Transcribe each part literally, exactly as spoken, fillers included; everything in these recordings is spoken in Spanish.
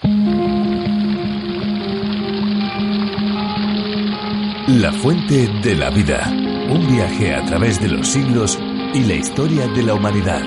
La fuente de la vida. Un viaje a través de los siglos y la historia de la humanidad.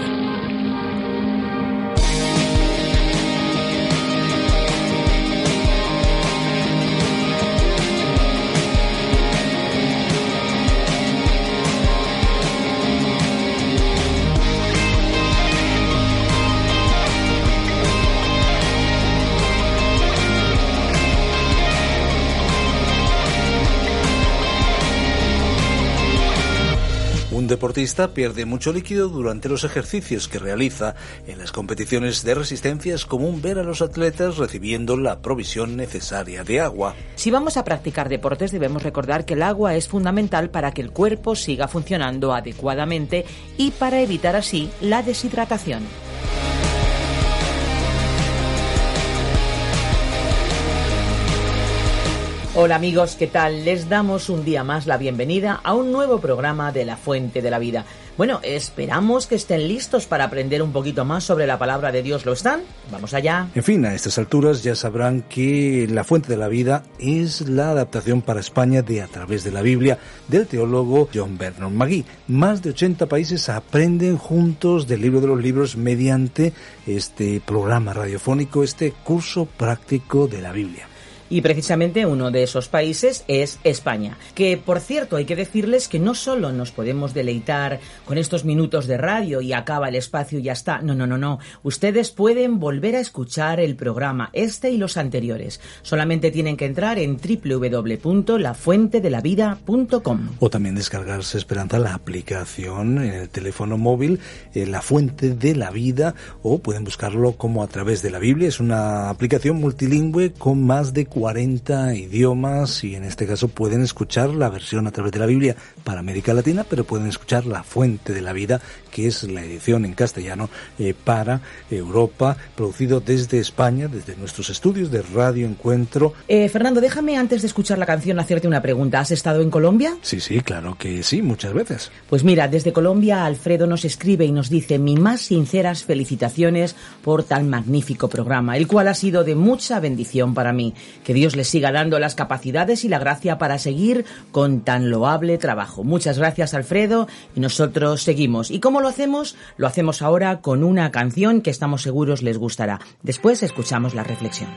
Un deportista pierde mucho líquido durante los ejercicios que realiza. En las competiciones de resistencia es común ver a los atletas recibiendo la provisión necesaria de agua. Si vamos a practicar deportes, debemos recordar que el agua es fundamental para que el cuerpo siga funcionando adecuadamente y para evitar así la deshidratación. Hola amigos, ¿qué tal? Les damos un día más la bienvenida a un nuevo programa de La Fuente de la Vida. Bueno, esperamos que estén listos para aprender un poquito más sobre la palabra de Dios. ¿Lo están? Vamos allá. En fin, a estas alturas ya sabrán que La Fuente de la Vida es la adaptación para España de A través de la Biblia del teólogo John Vernon McGee. Más de ochenta países aprenden juntos del libro de los libros mediante este programa radiofónico, este curso práctico de la Biblia. Y precisamente uno de esos países es España, que por cierto hay que decirles que no solo nos podemos deleitar con estos minutos de radio y acaba el espacio y ya está, no, no, no, no, ustedes pueden volver a escuchar el programa, este y los anteriores, solamente tienen que entrar en doble u doble u doble u punto la fuente de la vida punto com. O también descargarse, Esperanza, la aplicación en el teléfono móvil, eh, La Fuente de la Vida, o pueden buscarlo como A través de la Biblia. Es una aplicación multilingüe con más de cuarenta idiomas y en este caso pueden escuchar la versión A través de la Biblia para América Latina, pero pueden escuchar La Fuente de la Vida, que es la edición en castellano eh, para Europa, producido desde España, desde nuestros estudios de Radio Encuentro. Eh, Fernando, déjame antes de escuchar la canción hacerte una pregunta. ¿Has estado en Colombia? Sí, sí, claro que sí, muchas veces. Pues mira, desde Colombia Alfredo nos escribe y nos dice: mis más sinceras felicitaciones por tan magnífico programa, el cual ha sido de mucha bendición para mí. Que Dios les siga dando las capacidades y la gracia para seguir con tan loable trabajo. Muchas gracias, Alfredo, y nosotros seguimos. ¿Y cómo lo hacemos? Lo hacemos ahora con una canción que estamos seguros les gustará. Después escuchamos la reflexión.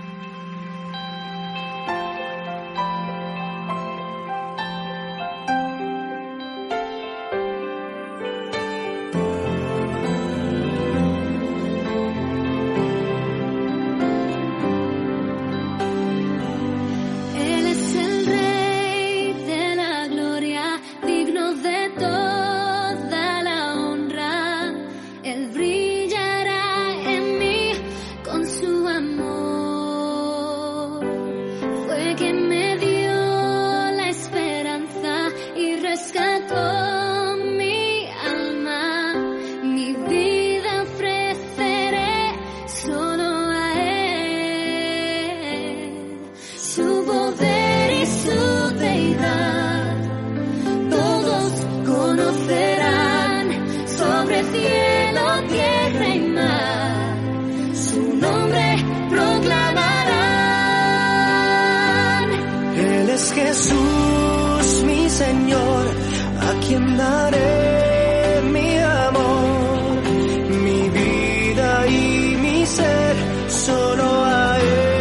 Jesús, mi Señor, a quien daré mi amor, mi vida y mi ser, solo a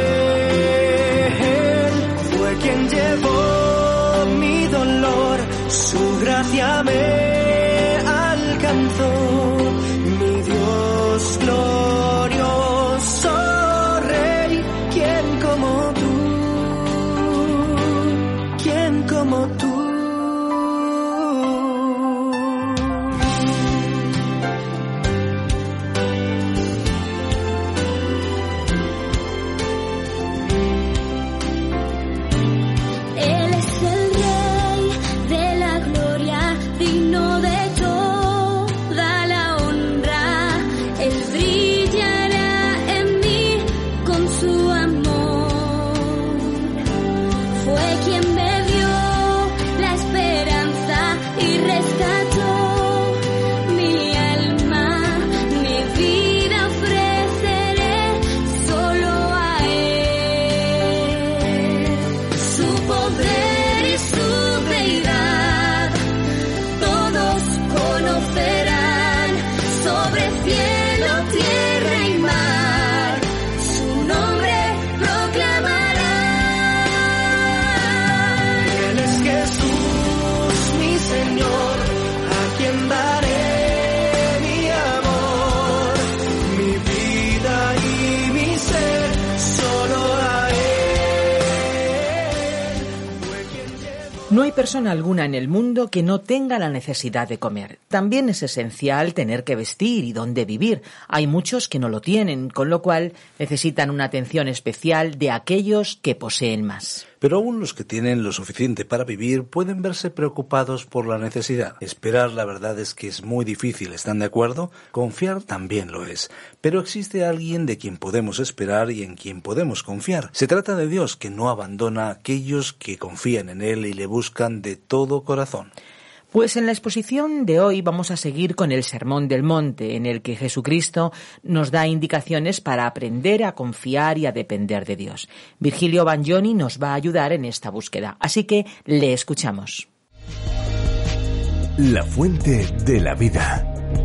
Él. Fue quien llevó mi dolor, su gracia me alcanzó, mi Dios glorioso Rey, quien como tú. Como tú. No hay persona alguna en el mundo que no tenga la necesidad de comer. También es esencial tener que vestir y dónde vivir. Hay muchos que no lo tienen, con lo cual necesitan una atención especial de aquellos que poseen más. Pero aún los que tienen lo suficiente para vivir pueden verse preocupados por la necesidad. Esperar, la verdad es que es muy difícil, ¿están de acuerdo? Confiar también lo es. Pero existe alguien de quien podemos esperar y en quien podemos confiar. Se trata de Dios, que no abandona a aquellos que confían en Él y le buscan de todo corazón. Pues en la exposición de hoy vamos a seguir con el Sermón del Monte, en el que Jesucristo nos da indicaciones para aprender a confiar y a depender de Dios. Virgilio Bagnoni nos va a ayudar en esta búsqueda, así que le escuchamos. La fuente de la vida.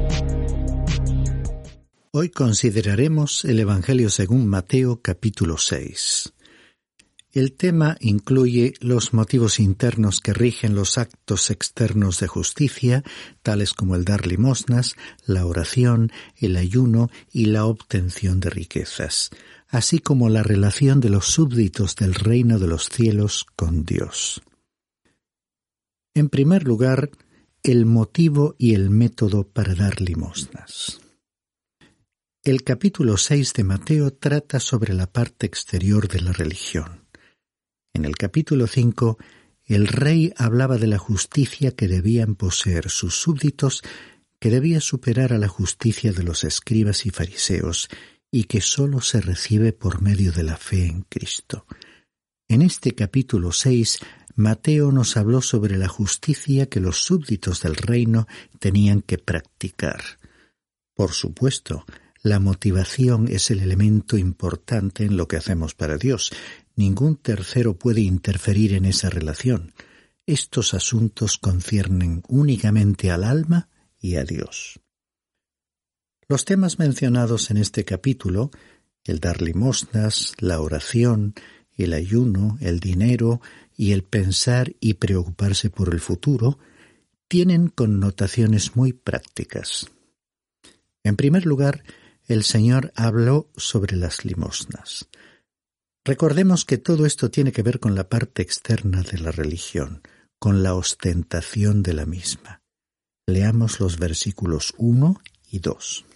Hoy consideraremos el Evangelio según Mateo capítulo seis. El tema incluye los motivos internos que rigen los actos externos de justicia, tales como el dar limosnas, la oración, el ayuno y la obtención de riquezas, así como la relación de los súbditos del reino de los cielos con Dios. En primer lugar, el motivo y el método para dar limosnas. El capítulo seis de Mateo trata sobre la parte exterior de la religión. En el capítulo cinco, el rey hablaba de la justicia que debían poseer sus súbditos, que debía superar a la justicia de los escribas y fariseos, y que sólo se recibe por medio de la fe en Cristo. En este capítulo seis, Mateo nos habló sobre la justicia que los súbditos del reino tenían que practicar. Por supuesto, la motivación es el elemento importante en lo que hacemos para Dios. Ningún tercero puede interferir en esa relación. Estos asuntos conciernen únicamente al alma y a Dios. Los temas mencionados en este capítulo, el dar limosnas, la oración, el ayuno, el dinero y el pensar y preocuparse por el futuro, tienen connotaciones muy prácticas. En primer lugar, el Señor habló sobre las limosnas. Recordemos que todo esto tiene que ver con la parte externa de la religión, con la ostentación de la misma. Leamos los versículos uno y dos.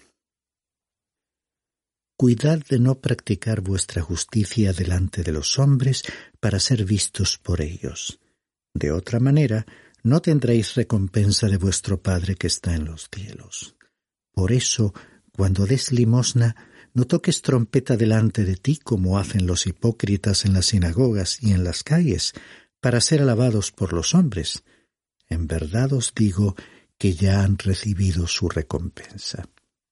Cuidad de no practicar vuestra justicia delante de los hombres para ser vistos por ellos. De otra manera, no tendréis recompensa de vuestro Padre que está en los cielos. Por eso, cuando des limosna, no toques trompeta delante de ti como hacen los hipócritas en las sinagogas y en las calles, para ser alabados por los hombres. En verdad os digo que ya han recibido su recompensa.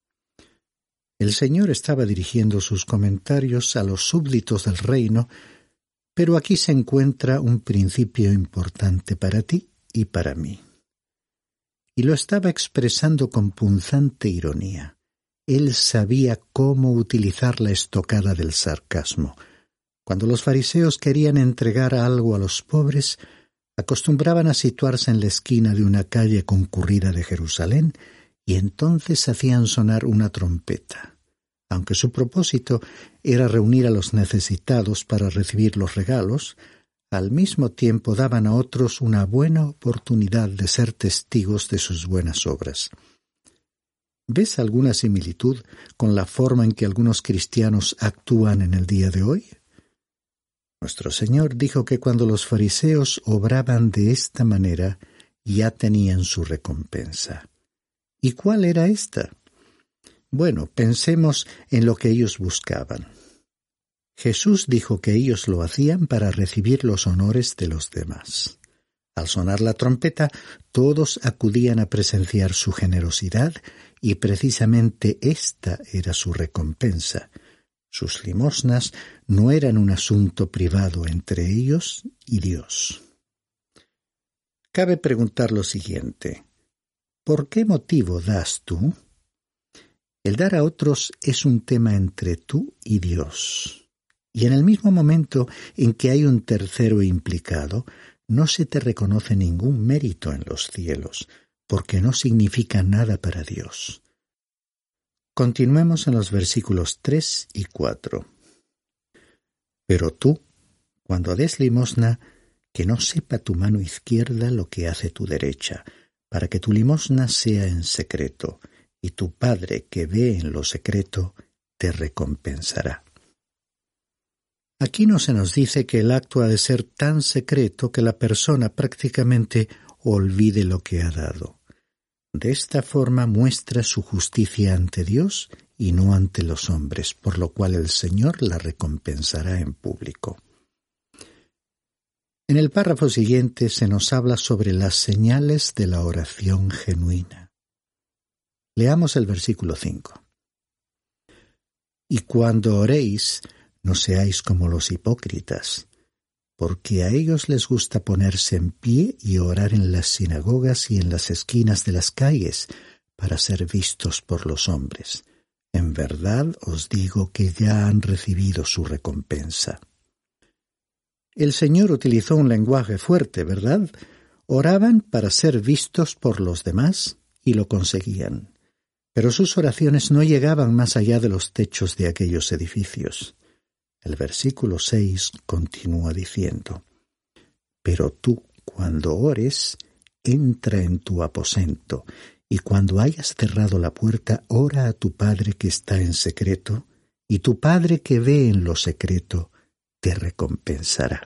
El Señor estaba dirigiendo sus comentarios a los súbditos del reino, pero aquí se encuentra un principio importante para ti y para mí. Y lo estaba expresando con punzante ironía. Él sabía cómo utilizar la estocada del sarcasmo. Cuando los fariseos querían entregar algo a los pobres, acostumbraban a situarse en la esquina de una calle concurrida de Jerusalén y entonces hacían sonar una trompeta. Aunque su propósito era reunir a los necesitados para recibir los regalos, al mismo tiempo daban a otros una buena oportunidad de ser testigos de sus buenas obras. ¿Ves alguna similitud con la forma en que algunos cristianos actúan en el día de hoy? Nuestro Señor dijo que cuando los fariseos obraban de esta manera, ya tenían su recompensa. ¿Y cuál era esta? Bueno, pensemos en lo que ellos buscaban. Jesús dijo que ellos lo hacían para recibir los honores de los demás. Al sonar la trompeta, todos acudían a presenciar su generosidad y precisamente esta era su recompensa. Sus limosnas no eran un asunto privado entre ellos y Dios. Cabe preguntar lo siguiente: ¿por qué motivo das tú? El dar a otros es un tema entre tú y Dios. Y en el mismo momento en que hay un tercero implicado, no se te reconoce ningún mérito en los cielos, porque no significa nada para Dios. Continuemos en los versículos tres y cuatro. Pero tú, cuando des limosna, que no sepa tu mano izquierda lo que hace tu derecha, para que tu limosna sea en secreto, y tu Padre que ve en lo secreto te recompensará. Aquí no se nos dice que el acto ha de ser tan secreto que la persona prácticamente olvide lo que ha dado. De esta forma muestra su justicia ante Dios y no ante los hombres, por lo cual el Señor la recompensará en público. En el párrafo siguiente se nos habla sobre las señales de la oración genuina. Leamos el versículo cinco. Y cuando oréis, no seáis como los hipócritas, porque a ellos les gusta ponerse en pie y orar en las sinagogas y en las esquinas de las calles, para ser vistos por los hombres. En verdad os digo que ya han recibido su recompensa. El Señor utilizó un lenguaje fuerte, ¿verdad? Oraban para ser vistos por los demás y lo conseguían. Pero sus oraciones no llegaban más allá de los techos de aquellos edificios. El versículo seis continúa diciendo: Pero tú, cuando ores, entra en tu aposento, y cuando hayas cerrado la puerta, ora a tu Padre que está en secreto, y tu Padre que ve en lo secreto te recompensará.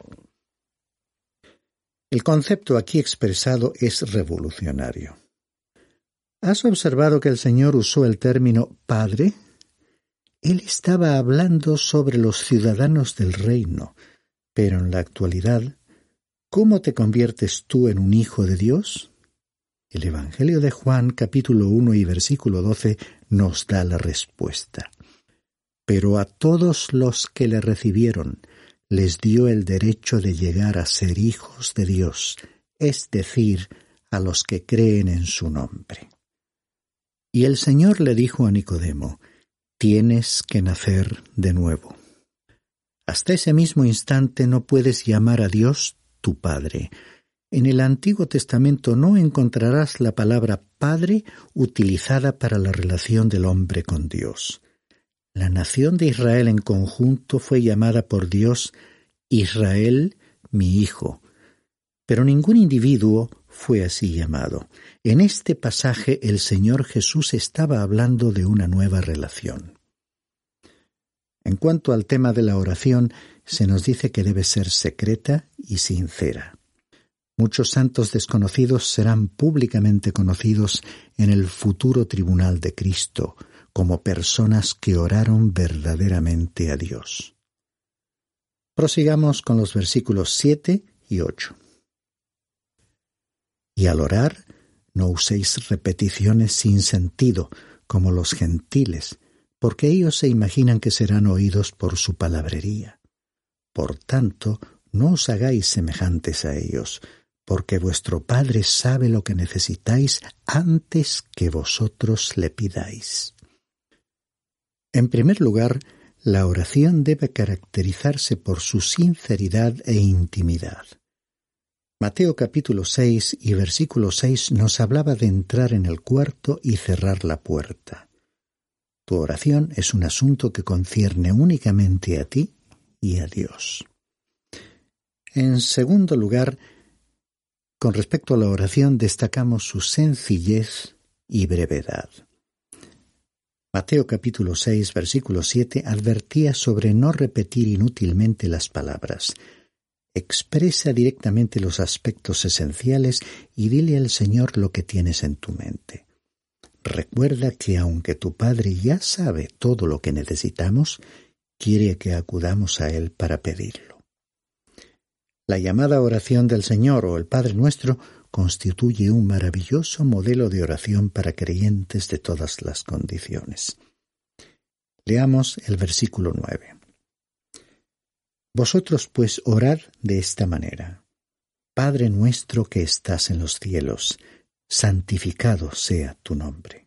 El concepto aquí expresado es revolucionario. ¿Has observado que el Señor usó el término Padre? Él estaba hablando sobre los ciudadanos del reino, pero en la actualidad, ¿cómo te conviertes tú en un hijo de Dios? El Evangelio de Juan, capítulo uno y versículo doce, nos da la respuesta. Pero a todos los que le recibieron, les dio el derecho de llegar a ser hijos de Dios, es decir, a los que creen en su nombre. Y el Señor le dijo a Nicodemo: tienes que nacer de nuevo. Hasta ese mismo instante no puedes llamar a Dios tu Padre. En el Antiguo Testamento no encontrarás la palabra Padre utilizada para la relación del hombre con Dios. La nación de Israel en conjunto fue llamada por Dios Israel, mi hijo, pero ningún individuo fue así llamado. En este pasaje el Señor Jesús estaba hablando de una nueva relación. En cuanto al tema de la oración, se nos dice que debe ser secreta y sincera. Muchos santos desconocidos serán públicamente conocidos en el futuro tribunal de Cristo como personas que oraron verdaderamente a Dios. Prosigamos con los versículos siete y ocho. Y al orar, no uséis repeticiones sin sentido, como los gentiles, porque ellos se imaginan que serán oídos por su palabrería. Por tanto, no os hagáis semejantes a ellos, porque vuestro Padre sabe lo que necesitáis antes que vosotros le pidáis. En primer lugar, la oración debe caracterizarse por su sinceridad e intimidad. Mateo capítulo seis y versículo seis nos hablaba de entrar en el cuarto y cerrar la puerta. Tu oración es un asunto que concierne únicamente a ti y a Dios. En segundo lugar, con respecto a la oración destacamos su sencillez y brevedad. Mateo capítulo seis, versículo siete advertía sobre no repetir inútilmente las palabras. Expresa directamente los aspectos esenciales y dile al Señor lo que tienes en tu mente. Recuerda que aunque tu Padre ya sabe todo lo que necesitamos, quiere que acudamos a Él para pedirlo. La llamada oración del Señor o el Padre Nuestro constituye un maravilloso modelo de oración para creyentes de todas las condiciones. Leamos el versículo nueve. Vosotros pues orad de esta manera: Padre nuestro que estás en los cielos, santificado sea tu nombre.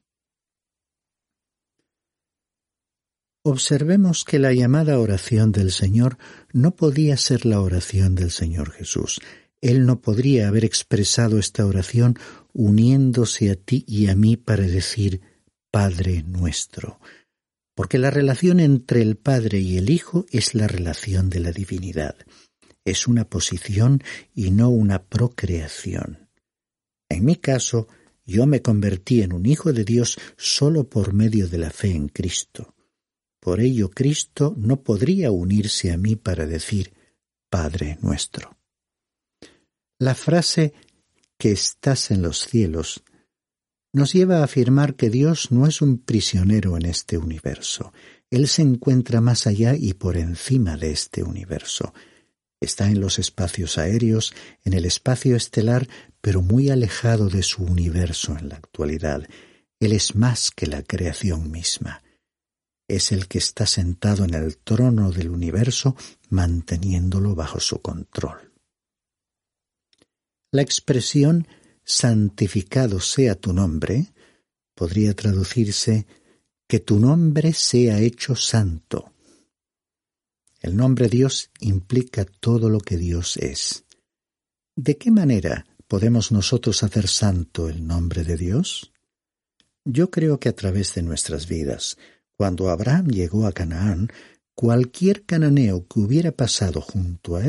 Observemos que la llamada oración del Señor no podía ser la oración del Señor Jesús. Él no podría haber expresado esta oración uniéndose a ti y a mí para decir Padre nuestro, porque la relación entre el Padre y el Hijo es la relación de la divinidad. Es una posición y no una procreación. En mi caso, yo me convertí en un hijo de Dios solo por medio de la fe en Cristo. Por ello, Cristo no podría unirse a mí para decir Padre nuestro. La frase que estás en los cielos nos lleva a afirmar que Dios no es un prisionero en este universo. Él se encuentra más allá y por encima de este universo. Está en los espacios aéreos, en el espacio estelar, pero muy alejado de su universo en la actualidad. Él es más que la creación misma. Es el que está sentado en el trono del universo, manteniéndolo bajo su control. La expresión «santificado sea tu nombre» podría traducirse «que tu nombre sea hecho santo». El nombre Dios implica todo lo que Dios es. ¿De qué manera podemos nosotros hacer santo el nombre de Dios? Yo creo que a través de nuestras vidas. Cuando Abraham llegó a Canaán, cualquier cananeo que hubiera pasado junto a él